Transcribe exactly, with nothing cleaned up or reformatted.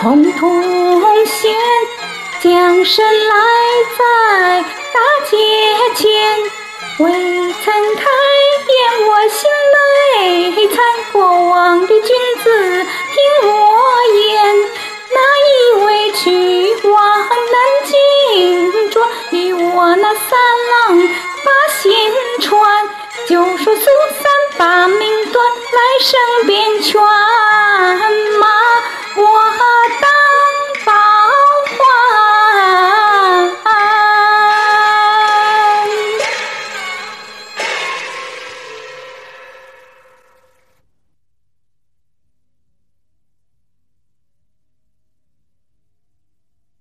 统统显将身来在大街前，未曾开言我心内参，过往的君子听我言，那一位去往南京着，与我那三郎把心传，就说苏三把命断，来生便全。